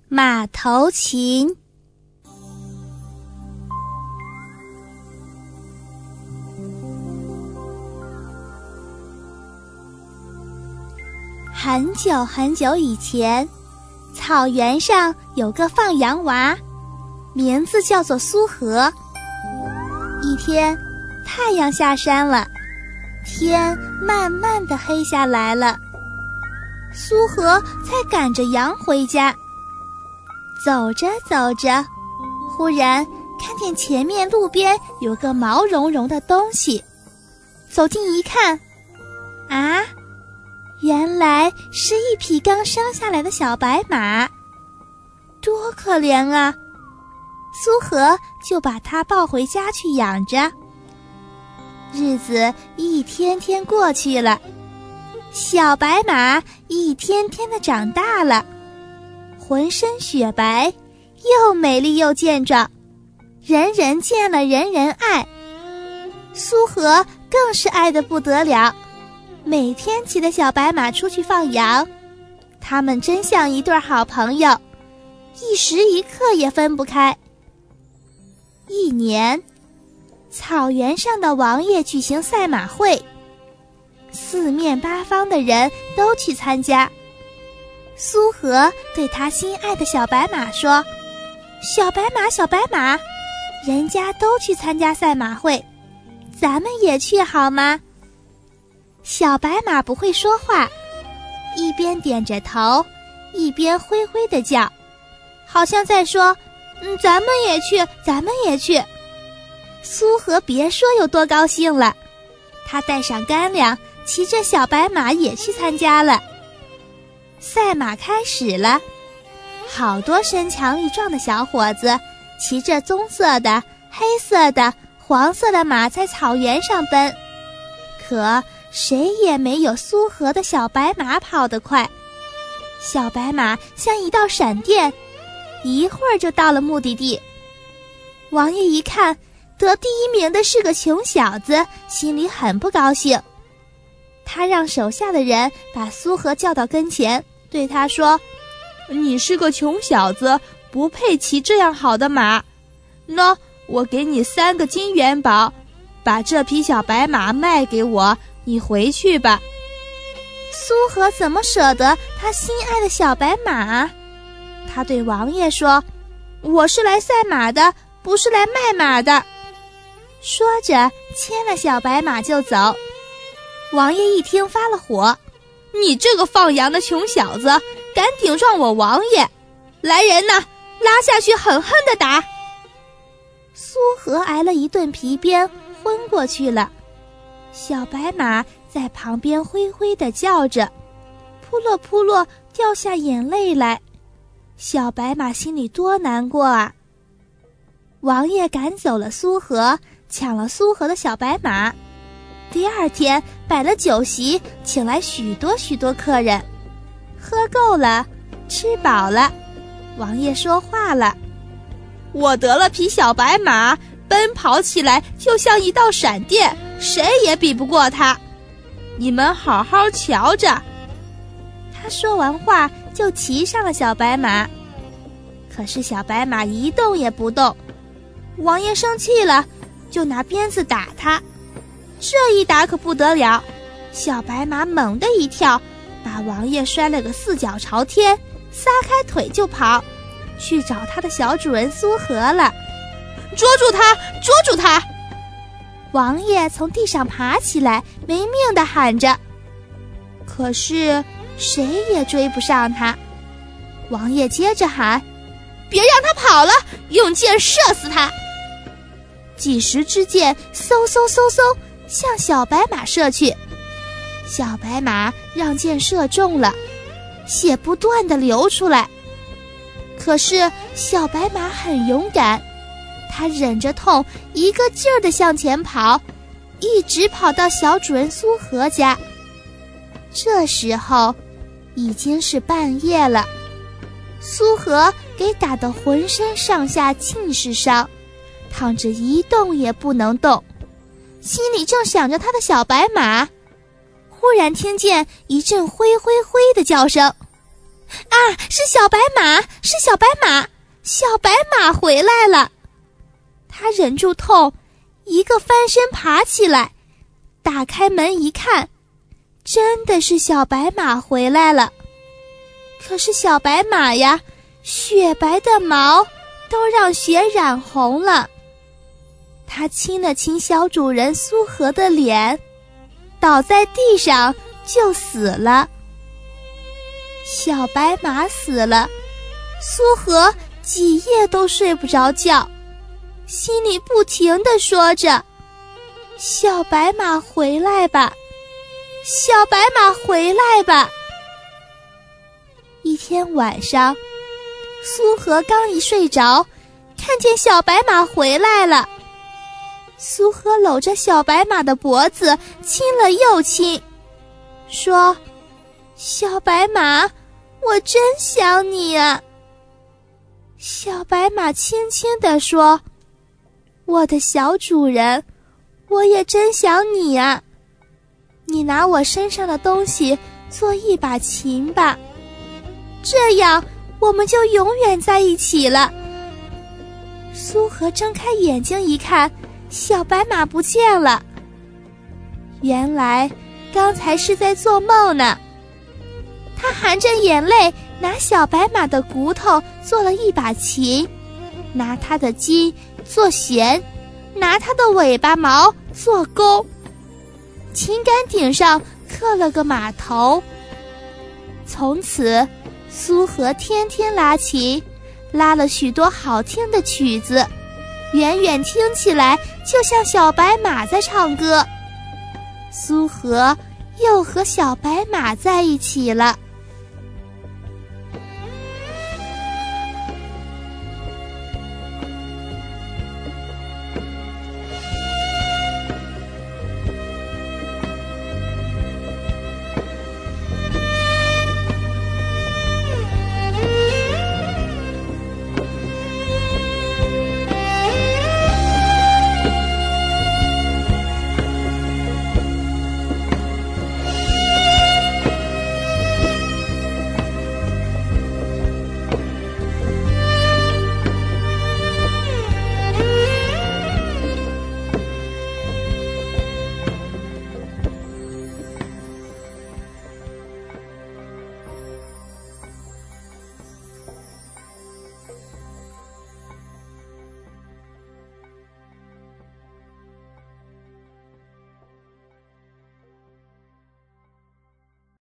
马头琴。很久很久以前，草原上有个放羊娃，名字叫做苏和。一天，太阳下山了，天慢慢地黑下来了。苏和才赶着羊回家。走着走着，忽然看见前面路边有个毛茸茸的东西，走近一看，啊，原来是一匹刚生下来的小白马，多可怜啊！苏和就把它抱回家去养着。日子一天天过去了，小白马一天天的长大了，浑身雪白，又美丽又健壮，人人见了人人爱。苏和更是爱得不得了，每天骑着小白马出去放羊，他们真像一对好朋友，一时一刻也分不开。一年，草原上的王爷举行赛马会，四面八方的人都去参加。苏和对他心爱的小白马说：“小白马，小白马，人家都去参加赛马会，咱们也去好吗？”小白马不会说话，一边点着头，一边灰灰地叫，好像在说：“咱们也去，咱们也去。”苏和别说有多高兴了，他带上干粮，骑着小白马也去参加了。赛马开始了，好多身强力壮的小伙子骑着棕色的、黑色的、黄色的马在草原上奔，可谁也没有苏和的小白马跑得快。小白马像一道闪电，一会儿就到了目的地。王爷一看得第一名的是个穷小子，心里很不高兴。他让手下的人把苏和叫到跟前，对他说：“你是个穷小子，不配骑这样好的马。喏，我给你3个金元宝，把这匹小白马卖给我，你回去吧。”苏和怎么舍得他心爱的小白马？他对王爷说：“我是来赛马的，不是来卖马的。”说着牵了小白马就走。王爷一听发了火：“你这个放羊的穷小子，敢顶撞我王爷！来人呐，拉下去狠狠地打！”苏和挨了一顿皮鞭，昏过去了。小白马在旁边灰灰地叫着，扑落扑落掉下眼泪来。小白马心里多难过啊！王爷赶走了苏和，抢了苏和的小白马。第二天摆了酒席，请来许多许多客人。喝够了，吃饱了，王爷说话了：“我得了匹小白马，奔跑起来就像一道闪电，谁也比不过它。你们好好瞧着。”他说完话就骑上了小白马。可是小白马一动也不动。王爷生气了，就拿鞭子打他。这一打可不得了，小白马猛地一跳，把王爷摔了个四脚朝天，撒开腿就跑，去找他的小主人苏和了。捉住他，捉住他！王爷从地上爬起来，没命地喊着。可是谁也追不上他。王爷接着喊：“别让他跑了，用箭射死他！”几十支箭嗖嗖嗖嗖向小白马射去，小白马让箭射中了，血不断地流出来。可是小白马很勇敢，它忍着痛，一个劲儿地向前跑，一直跑到小主人苏和家。这时候已经是半夜了，苏和给打得浑身上下尽是伤，躺着一动也不能动，心里正想着他的小白马，忽然听见一阵灰灰灰的叫声：“ 啊，是小白马，是小白马，小白马回来了。他忍住痛，一个翻身爬起来，打开门一看，真的是小白马回来了。可是小白马呀，雪白的毛都让雪染红了。他亲了亲小主人苏荷的脸，倒在地上就死了。小白马死了，苏荷几夜都睡不着觉，心里不停地说着：小白马回来吧，小白马回来吧。一天晚上，苏荷刚一睡着，看见小白马回来了。苏荷搂着小白马的脖子亲了又亲，说：小白马，我真想你啊。小白马轻轻地说：我的小主人，我也真想你啊。你拿我身上的东西做一把琴吧，这样我们就永远在一起了。苏荷睁开眼睛一看，小白马不见了。原来刚才是在做梦呢。他含着眼泪拿小白马的骨头做了一把琴，拿它的筋做弦，拿它的尾巴毛做弓，琴杆顶上刻了个马头。从此苏荷天天拉琴，拉了许多好听的曲子，远远听起来就像小白马在唱歌。苏荷又和小白马在一起了。